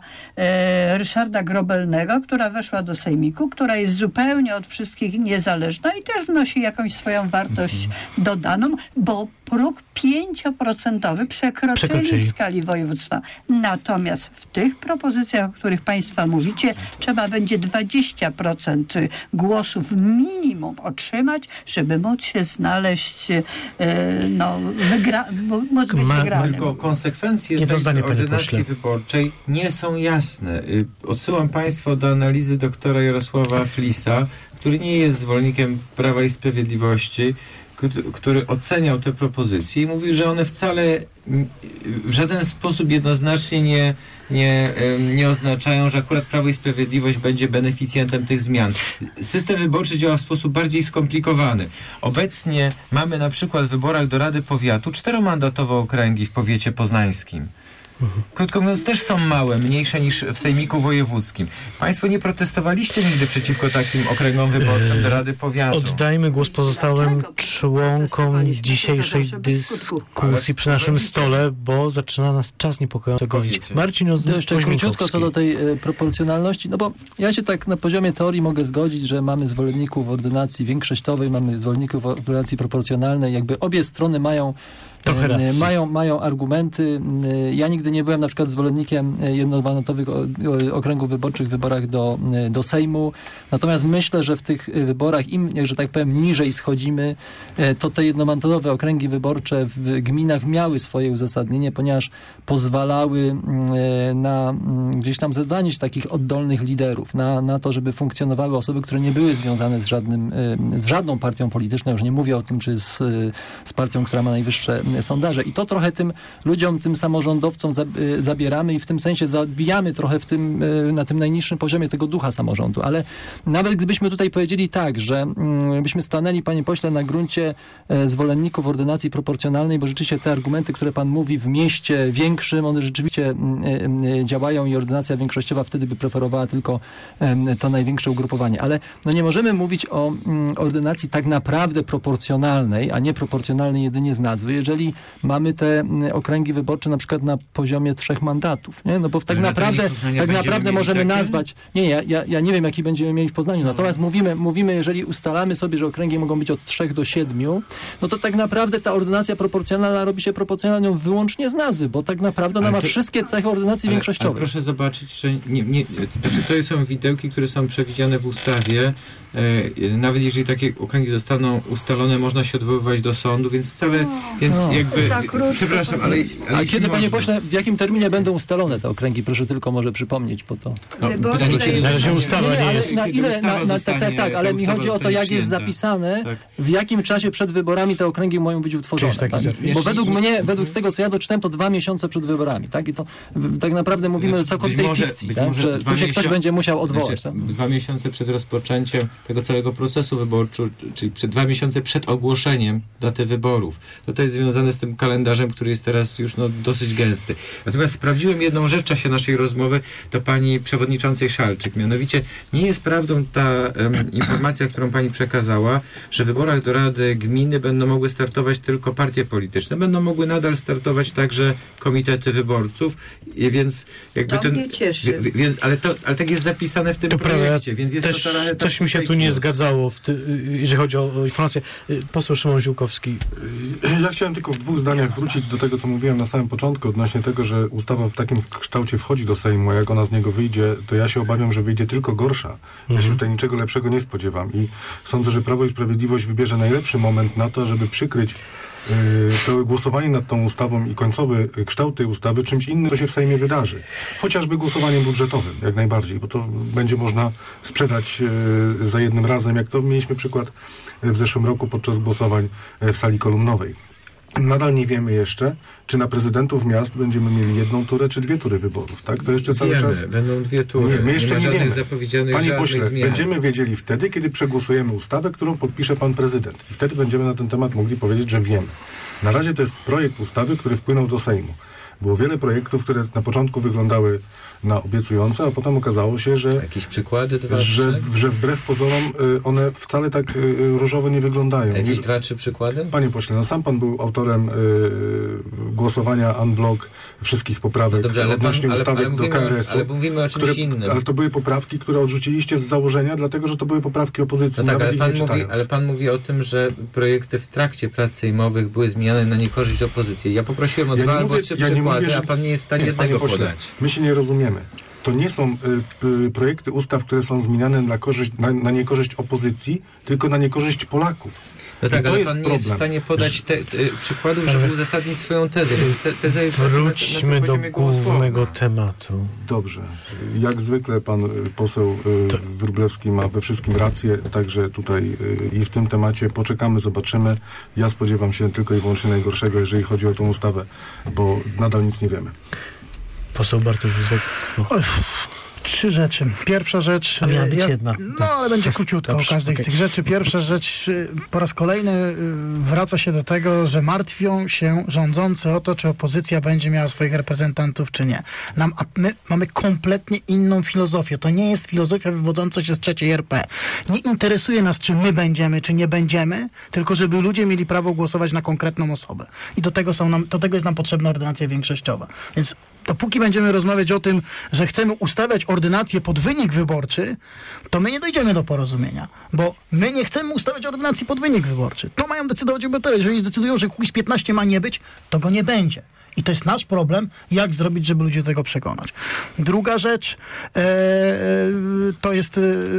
e, Ryszarda Grobelnego, która weszła do sejmiku, która jest zupełnie od wszystkich niezależna i też wnosi jakąś swoją wartość mhm. dodaną, bo próg pięcioprocentowy przekroczyli, przekroczyli w skali województwa. Natomiast w tych propozycjach, o których państwo mówicie, trzeba będzie dwadzieścia procent głosów minimum otrzymać, żeby móc się znaleźć e, no, wygra, móc być Ma, wygranym. Tylko konsekwencje tej ordynacji wyborczej nie są jasne. Odsyłam państwa do analizy doktora Jarosława Flisa, który nie jest zwolennikiem Prawa i Sprawiedliwości, który oceniał te propozycje i mówi, że one wcale w żaden sposób jednoznacznie nie, nie, nie oznaczają, że akurat Prawo i Sprawiedliwość będzie beneficjentem tych zmian. System wyborczy działa w sposób bardziej skomplikowany. Obecnie mamy na przykład w wyborach do Rady Powiatu czteromandatowe okręgi w powiecie poznańskim. Krótko mówiąc, też są małe, mniejsze niż w sejmiku wojewódzkim. Państwo nie protestowaliście nigdy przeciwko takim okręgom wyborczym do Rady Powiatu. Oddajmy głos pozostałym członkom dzisiejszej dyskusji przy naszym stole, bo zaczyna nas czas niepokojąco gonić. Marcin Ozdobski. To jeszcze króciutko co do tej e, proporcjonalności, no bo ja się tak na poziomie teorii mogę zgodzić, że mamy zwolenników ordynacji większościowej, mamy zwolenników ordynacji proporcjonalnej, jakby obie strony mają mają, mają argumenty. Ja nigdy nie byłem na przykład zwolennikiem jednomandatowych okręgów wyborczych w wyborach do, do Sejmu. Natomiast myślę, że w tych wyborach im, że tak powiem, niżej schodzimy, to te jednomandatowe okręgi wyborcze w gminach miały swoje uzasadnienie, ponieważ pozwalały na gdzieś tam zanieść takich oddolnych liderów, na, na to, żeby funkcjonowały osoby, które nie były związane z żadnym, z żadną partią polityczną. Już nie mówię o tym, czy z, z partią, która ma najwyższe sondaże. I to trochę tym ludziom, tym samorządowcom zabieramy i w tym sensie zabijamy trochę w tym, na tym najniższym poziomie tego ducha samorządu. Ale nawet gdybyśmy tutaj powiedzieli tak, że byśmy stanęli, panie pośle, na gruncie zwolenników ordynacji proporcjonalnej, bo rzeczywiście te argumenty, które pan mówi w mieście większym, one rzeczywiście działają i ordynacja większościowa wtedy by preferowała tylko to największe ugrupowanie. Ale no nie możemy mówić o ordynacji tak naprawdę proporcjonalnej, a nie proporcjonalnej jedynie z nazwy, jeżeli mamy te okręgi wyborcze na przykład na poziomie trzech mandatów. Nie? No bo tak naprawdę, tak naprawdę możemy takie? nazwać... Nie, ja, ja, ja nie wiem, jaki będziemy mieli w Poznaniu. No. Natomiast mówimy, mówimy, jeżeli ustalamy sobie, że okręgi mogą być od trzech do siedmiu, no to tak naprawdę ta ordynacja proporcjonalna robi się proporcjonalną wyłącznie z nazwy, bo tak naprawdę ona ma to, wszystkie cechy ordynacji ale, większościowej. Ale proszę zobaczyć, że nie, nie, znaczy to są widełki, które są przewidziane w ustawie. E, nawet jeżeli takie okręgi zostaną ustalone, można się odwoływać do sądu, więc wcale, no, więc no. jakby, przepraszam, ale... ale A kiedy, panie pośle, w jakim terminie będą ustalone te okręgi? Proszę tylko może przypomnieć, bo to... No, pytanie, kiedy należy ustawa nie, nie jest. Na ile, na, na, tak, tak, tak, ale mi chodzi o to, jak jest zapisane, tak. w jakim czasie przed wyborami te okręgi mają być utworzone. Tak? Bo według mnie, według z tego, co ja doczytałem, to dwa miesiące przed wyborami, tak? I to tak naprawdę mówimy znaczy, o całkowitej może, fikcji, tak? Że tu się ktoś będzie musiał odwołać. Znaczy, tak? Dwa miesiące przed rozpoczęciem tego całego procesu wyborczego, czyli przed, dwa miesiące przed ogłoszeniem daty wyborów. To, to jest związane z tym kalendarzem, który jest teraz już no, dosyć gęsty. Natomiast sprawdziłem jedną rzecz w czasie naszej rozmowy, to pani przewodniczącej Szalczyk. Mianowicie nie jest prawdą ta um, informacja, którą pani przekazała, że w wyborach do Rady Gminy będą mogły startować tylko partie polityczne. Będą mogły nadal startować także komitety wyborców, i więc jakby to ten, mnie cieszy. Wie, wie, ale, to, ale tak jest zapisane w tym to projekcie, prawda, więc jest też, to trochę... Coś mi się tu nie zgadzało, w ty, jeżeli chodzi o, o informację. Poseł Szymon Ziółkowski. Ja chciałem tylko w dwóch zdaniach wrócić do tego, co mówiłem na samym początku, odnośnie tego, że ustawa w takim kształcie wchodzi do Sejmu, a jak ona z niego wyjdzie, to ja się obawiam, że wyjdzie tylko gorsza. Mhm. Ja się tutaj niczego lepszego nie spodziewam i sądzę, że Prawo i Sprawiedliwość wybierze najlepszy moment na to, żeby przykryć to głosowanie nad tą ustawą i końcowy kształt tej ustawy czymś innym, co się w Sejmie wydarzy. Chociażby głosowaniem budżetowym, jak najbardziej, bo to będzie można sprzedać za jednym razem, jak to mieliśmy przykład w zeszłym roku podczas głosowań w sali kolumnowej. Nadal nie wiemy jeszcze, czy na prezydentów miast będziemy mieli jedną turę, czy dwie tury wyborów, tak? To jeszcze cały wiemy, czas... będą dwie tury. Nie, my jeszcze nie, nie wiemy. Zapowiedzianych Panie pośle, zmian. będziemy wiedzieli wtedy, kiedy przegłosujemy ustawę, którą podpisze pan prezydent. I wtedy będziemy na ten temat mogli powiedzieć, że wiemy. Na razie to jest projekt ustawy, który wpłynął do Sejmu. Było wiele projektów, które na początku wyglądały na obiecujące, a potem okazało się, że jakieś przykłady, dwa, że, że wbrew pozorom one wcale tak różowo nie wyglądają. Jakieś dwa, trzy przykłady? Panie pośle, no sam pan był autorem y, głosowania unblock wszystkich poprawek no dobrze, odnośnie pan, ustawy do K R S-u. Ale mówimy o czymś które, innym. Ale to były poprawki, które odrzuciliście z założenia, dlatego, że to były poprawki opozycji. No tak, ale pan, mówi, ale pan mówi o tym, że projekty w trakcie prac sejmowych były zmieniane na niekorzyść opozycji. Ja poprosiłem o ja dwa albo trzy ja przykłady, mówię, że... a pan nie jest w stanie nie, jednego pośle, podać. My się nie rozumiemy. To nie są y, y, projekty ustaw, które są zmieniane na, korzyść, na, na niekorzyść opozycji, tylko na niekorzyść Polaków. No tak, ale pan nie jest w stanie podać te, te, przykładów, żeby uzasadnić swoją tezę. Więc te, teza jest Wróćmy na, na do głównego tematu. Dobrze. Jak zwykle pan poseł to... Wróblewski ma we wszystkim rację, także tutaj i w tym temacie poczekamy, zobaczymy. Ja spodziewam się tylko i wyłącznie najgorszego, jeżeli chodzi o tą ustawę, bo nadal nic nie wiemy. Poseł Bartosz Józef. No. Trzy rzeczy. Pierwsza rzecz... A miała być ja, jedna. No, ale będzie króciutko o każdej okay. z tych rzeczy. Pierwsza rzecz, po raz kolejny wraca się do tego, że martwią się rządzący o to, czy opozycja będzie miała swoich reprezentantów, czy nie. Nam, a my mamy kompletnie inną filozofię. To nie jest filozofia wywodząca się z trzeciej R P. Nie interesuje nas, czy my będziemy, czy nie będziemy, tylko żeby ludzie mieli prawo głosować na konkretną osobę. I do tego, są nam, do tego jest nam potrzebna ordynacja większościowa. Więc dopóki będziemy rozmawiać o tym, że chcemy ustawiać ordynację pod wynik wyborczy, to my nie dojdziemy do porozumienia, bo my nie chcemy ustawiać ordynacji pod wynik wyborczy. To mają decydować obywatele. Jeżeli zdecydują, że Kukiz piętnaście ma nie być, to go nie będzie. I to jest nasz problem, jak zrobić, żeby ludzi do tego przekonać. Druga rzecz e, e, to, jest, e,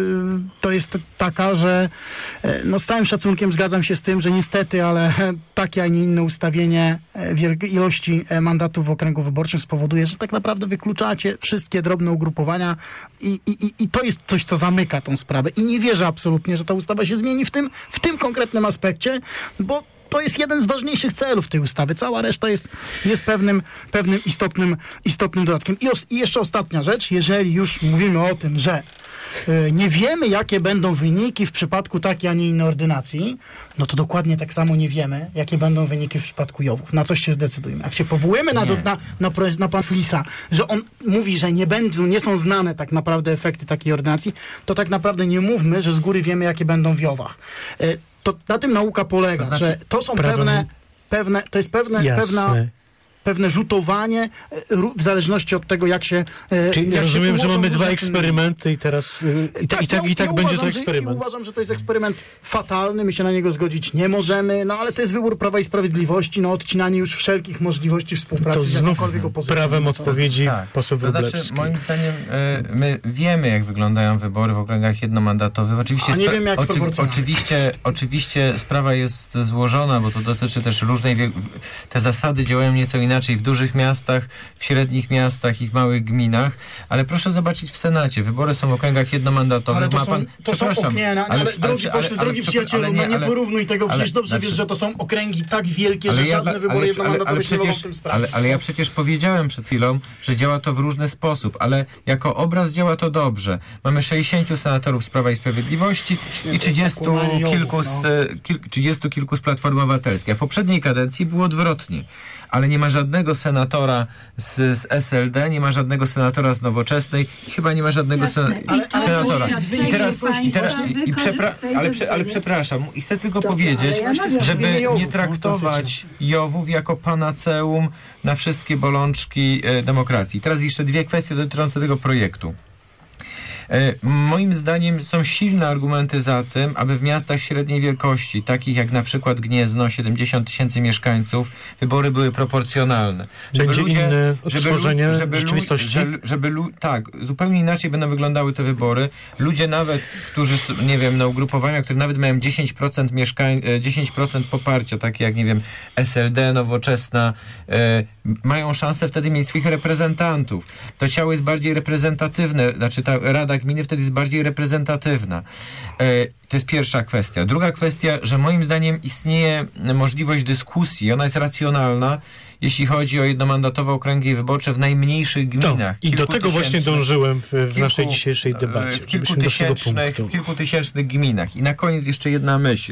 to jest taka, że e, no z całym szacunkiem zgadzam się z tym, że niestety, ale takie, a nie inne ustawienie wielkiej ilości mandatów w okręgu wyborczym spowoduje, że tak naprawdę wykluczacie wszystkie drobne ugrupowania i, i, i to jest coś, co zamyka tą sprawę. I nie wierzę absolutnie, że ta ustawa się zmieni w tym, w tym konkretnym aspekcie, bo to jest jeden z ważniejszych celów tej ustawy. Cała reszta jest, jest pewnym, pewnym istotnym, istotnym dodatkiem. I, os, I jeszcze ostatnia rzecz, jeżeli już mówimy o tym, że y, nie wiemy, jakie będą wyniki w przypadku takiej, a nie innej ordynacji, no to dokładnie tak samo nie wiemy, jakie będą wyniki w przypadku Jowów. Na coś się zdecydujmy. Jak się powołujemy na, na, na, na, na pan Flisa, że on mówi, że nie będą, nie są znane tak naprawdę efekty takiej ordynacji, to tak naprawdę nie mówmy, że z góry wiemy, jakie będą w Jowach. Y, To na tym nauka polega, to znaczy, że to są pewne, pewne, to jest pewne, pewna, pewne rzutowanie w zależności od tego, jak się... Czyli jak rozumiem, się że mamy dwa eksperymenty i teraz i, tak, i tak, ja, i tak ja będzie uważam, to eksperyment. Że, uważam, że to jest eksperyment fatalny, my się na niego zgodzić nie możemy, no ale to jest wybór Prawa i Sprawiedliwości, no odcinanie już wszelkich możliwości współpracy to z jakąkolwiek opozycją. Prawem odpowiedzi tak. poseł Wróblewski. To znaczy, moim zdaniem my wiemy, jak wyglądają wybory w okręgach jednomandatowych. Oczywiście, A nie wiemy, jak oczy, oczywiście, oczywiście sprawa jest złożona, bo to dotyczy też różnej... Te zasady działają nieco inaczej w dużych miastach, w średnich miastach i w małych gminach, ale proszę zobaczyć w Senacie. Wybory są w okręgach jednomandatowych. Ale to Ma są, pan, to są oknienia, ale, ale drogi pośle, ale, drogi ale, przyjacielu, ale nie, no nie porównuj tego, przecież dobrze znaczy, wiesz, że to są okręgi tak wielkie, że żadne ja, wybory ale, jednomandatowe ale, ale nie mogą w tym sprawdzić. Ale, ale ja przecież powiedziałem przed chwilą, że działa to w różny sposób, ale jako obraz działa to dobrze. Mamy sześćdziesięciu senatorów z Prawa i Sprawiedliwości i trzydziestu kilku z, kil, trzydziestu kilku z Platformy Obywatelskiej. A w poprzedniej kadencji było odwrotnie. Ale nie ma żadnego senatora z, z S L D, nie ma żadnego senatora z Nowoczesnej i chyba nie ma żadnego sen, ale, ale senatora. I teraz, i teraz i, i przepra, ale, prze, ale przepraszam, i chcę tylko Dobrze, powiedzieć, ja żeby nie traktować Jowów jako panaceum na wszystkie bolączki e, demokracji. Teraz jeszcze dwie kwestie dotyczące tego projektu. E, moim zdaniem są silne argumenty za tym, aby w miastach średniej wielkości, takich jak na przykład Gniezno, siedemdziesiąt tysięcy mieszkańców, wybory były proporcjonalne. Żeby Będzie ludzie, inne odtworzenie żeby, żeby, rzeczywistości? Żeby, żeby, tak, zupełnie inaczej będą wyglądały te wybory. Ludzie nawet, którzy, nie wiem, na ugrupowania, które nawet mają dziesięć procent mieszkań, dziesięć procent poparcia, takie jak, nie wiem, S L D, Nowoczesna, e, mają szansę wtedy mieć swoich reprezentantów. To ciało jest bardziej reprezentatywne, znaczy ta Rada Gminy wtedy jest bardziej reprezentatywna. E, to jest pierwsza kwestia. Druga kwestia, że moim zdaniem istnieje możliwość dyskusji, ona jest racjonalna, jeśli chodzi o jednomandatowe okręgi wyborcze w najmniejszych gminach. To, I do tego właśnie dążyłem w, w kilku, naszej dzisiejszej debacie. W kilkutysięcznych, w kilkutysięcznych gminach. I na koniec jeszcze jedna myśl.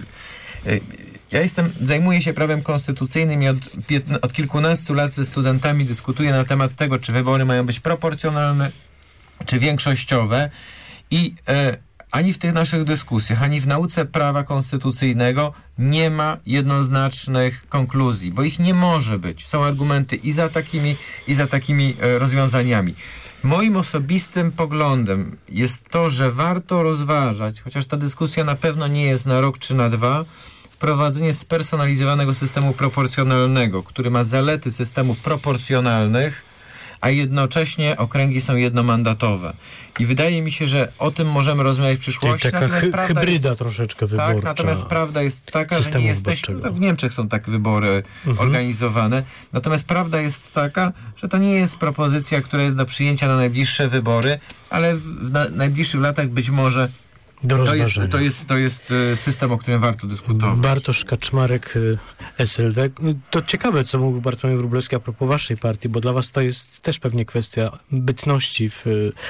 Ja jestem, zajmuję się prawem konstytucyjnym i od, od kilkunastu lat ze studentami dyskutuję na temat tego, czy wybory mają być proporcjonalne, czy większościowe. I e, ani w tych naszych dyskusjach, ani w nauce prawa konstytucyjnego nie ma jednoznacznych konkluzji, bo ich nie może być. Są argumenty i za takimi, i za takimi e, rozwiązaniami. Moim osobistym poglądem jest to, że warto rozważać, chociaż ta dyskusja na pewno nie jest na rok czy na dwa, wprowadzenie spersonalizowanego systemu proporcjonalnego, który ma zalety systemów proporcjonalnych, a jednocześnie okręgi są jednomandatowe. I wydaje mi się, że o tym możemy rozmawiać w przyszłości. Taka hy- hybryda jest, troszeczkę wyborcza. Tak, natomiast prawda jest taka, że nie jesteśmy... W Niemczech są takie wybory mhm. organizowane. Natomiast prawda jest taka, że to nie jest propozycja, która jest do przyjęcia na najbliższe wybory, ale w na, najbliższych latach być może Do to, jest, to, jest, to jest system, o którym warto dyskutować. Bartosz Kaczmarek, S L D. To ciekawe, co mówił Bartłomiej Wróblewski a propos waszej partii, bo dla was to jest też pewnie kwestia bytności w,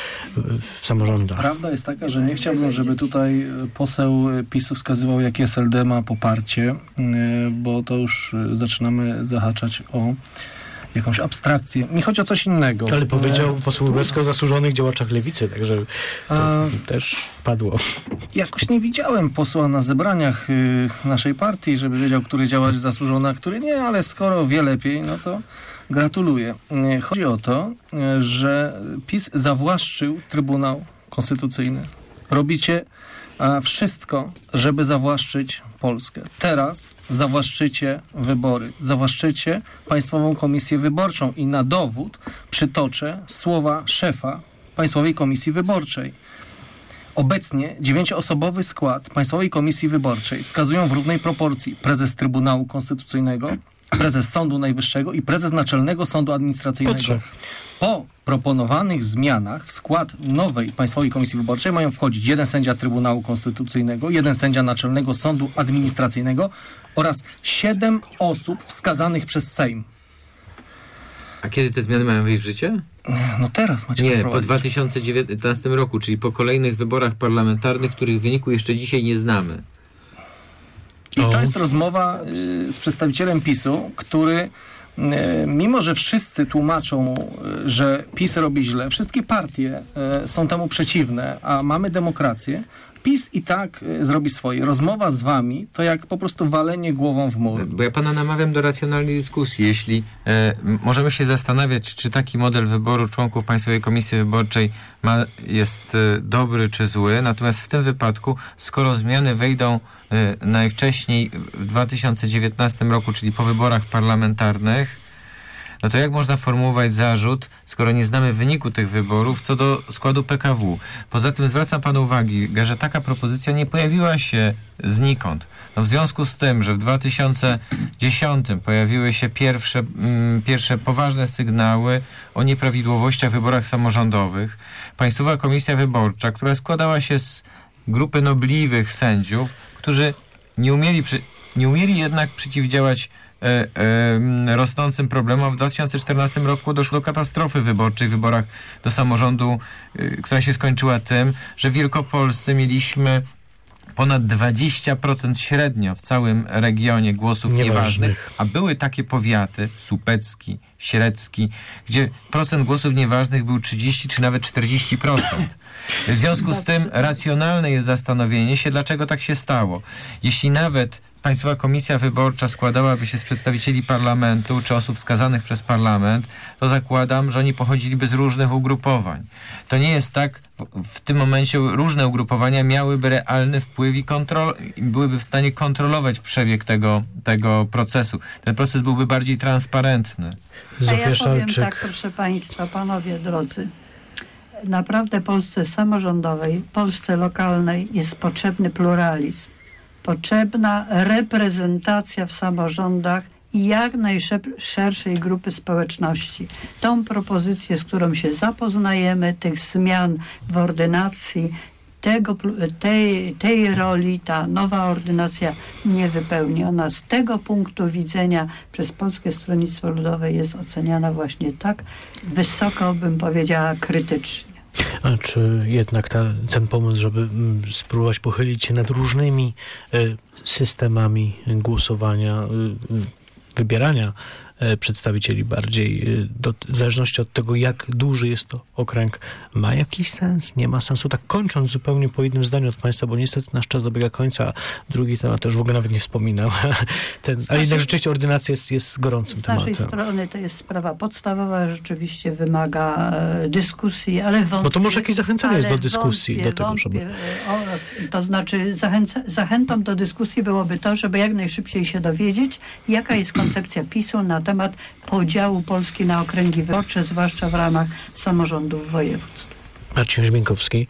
w samorządach. Prawda jest taka, że nie chciałbym, żeby tutaj poseł PiSu wskazywał, jakie S L D ma poparcie, bo to już zaczynamy zahaczać o jakąś abstrakcję. Nie chodzi o coś innego. Ale powiedział poseł Wróblewski o zasłużonych działaczach lewicy, także to A, też padło. Jakoś nie widziałem posła na zebraniach y, naszej partii, żeby wiedział, który działacz zasłużony, a który nie, ale skoro wie lepiej, no to Gratuluję. Chodzi o to, że PiS zawłaszczył Trybunał Konstytucyjny. Robicie wszystko, żeby zawłaszczyć Polskę. Teraz zawłaszczycie wybory, zawłaszczycie Państwową Komisję Wyborczą i na dowód przytoczę słowa szefa Państwowej Komisji Wyborczej. Obecnie dziewięcioosobowy skład Państwowej Komisji Wyborczej wskazują w równej proporcji prezes Trybunału Konstytucyjnego, prezes Sądu Najwyższego i prezes Naczelnego Sądu Administracyjnego. Po proponowanych zmianach w skład nowej Państwowej Komisji Wyborczej mają wchodzić jeden sędzia Trybunału Konstytucyjnego, jeden sędzia Naczelnego Sądu Administracyjnego oraz siedem osób wskazanych przez Sejm. A kiedy te zmiany mają wejść w życie? No teraz macie Nie, po dwa tysiące dziewiętnastym roku, czyli po kolejnych wyborach parlamentarnych, których wyniku jeszcze dzisiaj nie znamy. I to jest rozmowa y, z przedstawicielem PiSu, który y, mimo, że wszyscy tłumaczą mu, y, że PiS robi źle, wszystkie partie y, są temu przeciwne, a mamy demokrację, PiS i tak y, zrobi swoje. Rozmowa z wami to jak po prostu walenie głową w mur. Bo ja pana namawiam do racjonalnej dyskusji. Jeśli e, możemy się zastanawiać, czy taki model wyboru członków Państwowej Komisji Wyborczej ma, jest e, dobry czy zły, natomiast w tym wypadku, skoro zmiany wejdą e, najwcześniej w dwa tysiące dziewiętnastym roku, czyli po wyborach parlamentarnych, no to jak można formułować zarzut, skoro nie znamy wyniku tych wyborów, co do składu P K W? Poza tym zwracam panu uwagę, że taka propozycja nie pojawiła się znikąd. No w związku z tym, że w dwa tysiące dziesiątym pojawiły się pierwsze, mm, pierwsze poważne sygnały o nieprawidłowościach w wyborach samorządowych, Państwowa Komisja Wyborcza, która składała się z grupy nobliwych sędziów, którzy nie umieli, przy, nie umieli jednak przeciwdziałać E, e, rosnącym problemom. W dwa tysiące czternastym roku doszło do katastrofy wyborczej w wyborach do samorządu, e, która się skończyła tym, że w Wielkopolsce mieliśmy ponad dwadzieścia procent średnio w całym regionie głosów nieważnych, nieważnych a były takie powiaty, Słupecki, Średzki, gdzie procent głosów nieważnych był trzydzieści czy nawet czterdzieści procent. W związku z tym racjonalne jest zastanowienie się, dlaczego tak się stało. Jeśli nawet Państwowa Komisja Wyborcza składałaby się z przedstawicieli parlamentu czy osób wskazanych przez parlament, to zakładam, że oni pochodziliby z różnych ugrupowań. To nie jest tak, w, w tym momencie różne ugrupowania miałyby realny wpływ i kontrol, byłyby w stanie kontrolować przebieg tego, tego procesu. Ten proces byłby bardziej transparentny. A ja powiem tak, proszę Państwa, panowie drodzy. Naprawdę Polsce samorządowej, Polsce lokalnej jest potrzebny pluralizm. Potrzebna reprezentacja w samorządach i jak najszerszej grupy społeczności. Tą propozycję, z którą się zapoznajemy, tych zmian w ordynacji, tego, tej, tej roli ta nowa ordynacja nie wypełni. Ona z tego punktu widzenia przez Polskie Stronnictwo Ludowe jest oceniana właśnie tak wysoko, bym powiedziała, krytycznie. A czy jednak ta, ten pomysł, żeby m, spróbować pochylić się nad różnymi y, systemami głosowania, y, y, wybierania y, przedstawicieli bardziej, y, do, w zależności od tego, jak duży jest to okręg, ma jakiś sens? Nie ma sensu? Tak kończąc zupełnie po jednym zdaniu od Państwa, bo niestety nasz czas dobiega końca, a drugi temat też w ogóle nawet nie wspominał. Ten, ale jednak rzeczywiście ordynacja jest, jest gorącym tematem. Z naszej strony to jest sprawa podstawowa, rzeczywiście wymaga e, dyskusji, ale wątpię... Bo to może jakieś zachęcenie jest do dyskusji. Wątpię, do tego, wątpię, żeby... o, to znaczy zachęca, zachętą do dyskusji byłoby to, żeby jak najszybciej się dowiedzieć, jaka jest koncepcja PiSu na temat podziału Polski na okręgi wyborcze, zwłaszcza w ramach samorządów województw. Marcin Żminkowski.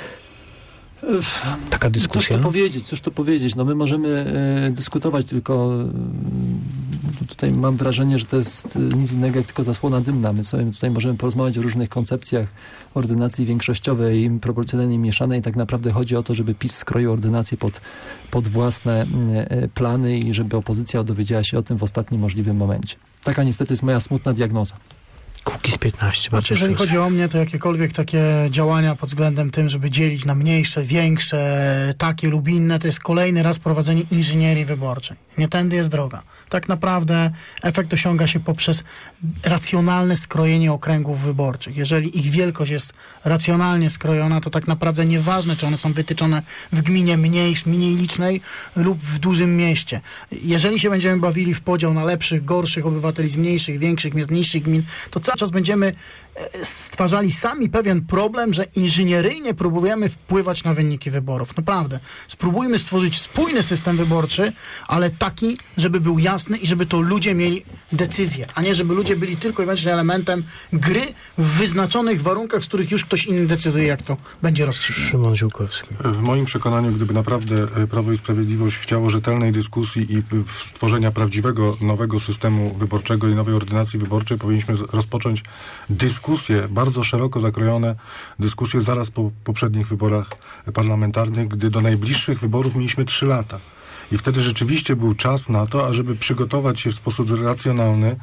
Taka dyskusja. Cóż to powiedzieć, cóż to powiedzieć. No my możemy e, dyskutować, tylko e, tutaj mam wrażenie, że to jest e, nic innego jak tylko zasłona dymna. My sobie tutaj możemy porozmawiać o różnych koncepcjach ordynacji większościowej, proporcjonalnej, mieszanej. Tak naprawdę chodzi o to, żeby PiS skroił ordynację pod, pod własne e, plany i żeby opozycja dowiedziała się o tym w ostatnim możliwym momencie. Taka niestety jest moja smutna diagnoza. Kukiz piętnaście. Znaczy, jeżeli chodzi o mnie, to jakiekolwiek takie działania pod względem tym, żeby dzielić na mniejsze, większe, takie lub inne, to jest kolejny raz prowadzenie inżynierii wyborczej. Nie tędy jest droga. Tak naprawdę efekt osiąga się poprzez racjonalne skrojenie okręgów wyborczych. Jeżeli ich wielkość jest racjonalnie skrojona, to tak naprawdę nieważne, czy one są wytyczone w gminie mniej, mniej licznej lub w dużym mieście. Jeżeli się będziemy bawili w podział na lepszych, gorszych obywateli z mniejszych, większych, mniejszych gmin, to cały czas będziemy stwarzali sami pewien problem, że inżynieryjnie próbujemy wpływać na wyniki wyborów. Naprawdę. Spróbujmy stworzyć spójny system wyborczy, ale taki, żeby był jasny i żeby to ludzie mieli decyzję, a nie żeby ludzie byli tylko i wyłącznie elementem gry w wyznaczonych warunkach, z których już ktoś inny decyduje, jak to będzie rozstrzygnięte. Szymon Ziółkowski. W moim przekonaniu, gdyby naprawdę Prawo i Sprawiedliwość chciało rzetelnej dyskusji i stworzenia prawdziwego, nowego systemu wyborczego i nowej ordynacji wyborczej, powinniśmy rozpocząć dyskusję, bardzo szeroko zakrojone dyskusje zaraz po poprzednich wyborach parlamentarnych, gdy do najbliższych wyborów mieliśmy trzy lata. I wtedy rzeczywiście był czas na to, ażeby przygotować się w sposób racjonalny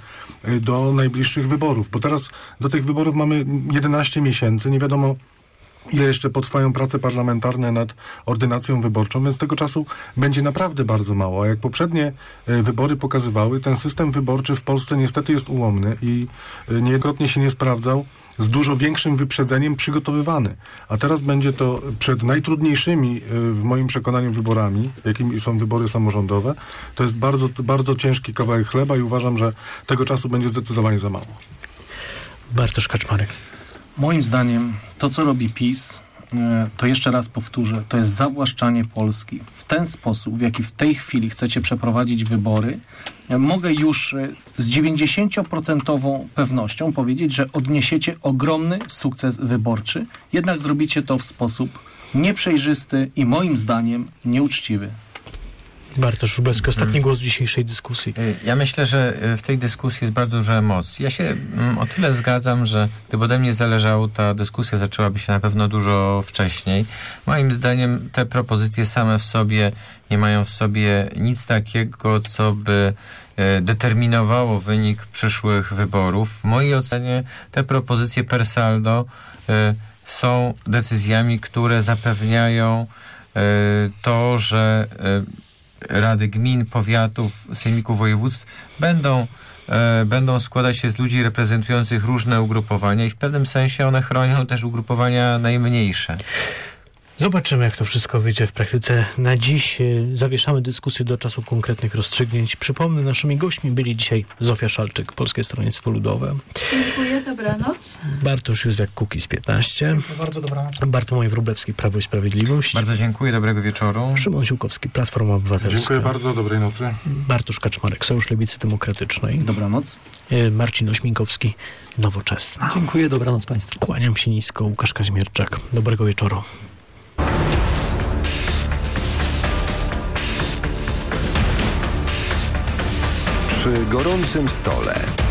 do najbliższych wyborów. Bo teraz do tych wyborów mamy jedenaście miesięcy, nie wiadomo, ile jeszcze potrwają prace parlamentarne nad ordynacją wyborczą, więc tego czasu będzie naprawdę bardzo mało. A jak poprzednie wybory pokazywały, ten system wyborczy w Polsce niestety jest ułomny i niejednokrotnie się nie sprawdzał, z dużo większym wyprzedzeniem przygotowywany. A teraz będzie to przed najtrudniejszymi, w moim przekonaniu, wyborami, jakimi są wybory samorządowe. To jest bardzo, bardzo ciężki kawałek chleba i uważam, że tego czasu będzie zdecydowanie za mało. Bartosz Kaczmarek. Moim zdaniem to, co robi PiS, to jeszcze raz powtórzę, to jest zawłaszczanie Polski. W ten sposób, w jaki w tej chwili chcecie przeprowadzić wybory, mogę już z dziewięćdziesięcioprocentową pewnością powiedzieć, że odniesiecie ogromny sukces wyborczy, jednak zrobicie to w sposób nieprzejrzysty i moim zdaniem nieuczciwy. Bartosz Wróblewski, ostatni głos dzisiejszej dyskusji. Ja myślę, że w tej dyskusji jest bardzo dużo emocji. Ja się o tyle zgadzam, że gdyby ode mnie zależało, ta dyskusja zaczęłaby się na pewno dużo wcześniej. Moim zdaniem te propozycje same w sobie nie mają w sobie nic takiego, co by determinowało wynik przyszłych wyborów. W mojej ocenie te propozycje per saldo są decyzjami, które zapewniają to, że Rady Gmin, Powiatów, Sejmików Województw będą, e, będą składać się z ludzi reprezentujących różne ugrupowania i w pewnym sensie one chronią też ugrupowania najmniejsze. Zobaczymy, jak to wszystko wyjdzie w praktyce. Na dziś zawieszamy dyskusję do czasu konkretnych rozstrzygnięć. Przypomnę, naszymi gośćmi byli dzisiaj Zofia Szalczyk, Polskie Stronnictwo Ludowe. Dziękuję, dobranoc. Bartosz Józwiak, Kukiz piętnaście. Dziękuję bardzo, dobranoc. Bartłomiej Wróblewski, Prawo i Sprawiedliwość. Bardzo dziękuję, dobrego wieczoru. Szymon Ziółkowski, Platforma Obywatelska. Dziękuję bardzo, dobrej nocy. Bartosz Kaczmarek, Sojusz Lewicy Demokratycznej. Dobranoc. Marcin Ośminkowski, Nowoczesna. Dziękuję, dobranoc Państwu. Kłaniam się nisko, Łukasz Kaźmierczak. Dobrego wieczoru. Przy gorącym stole.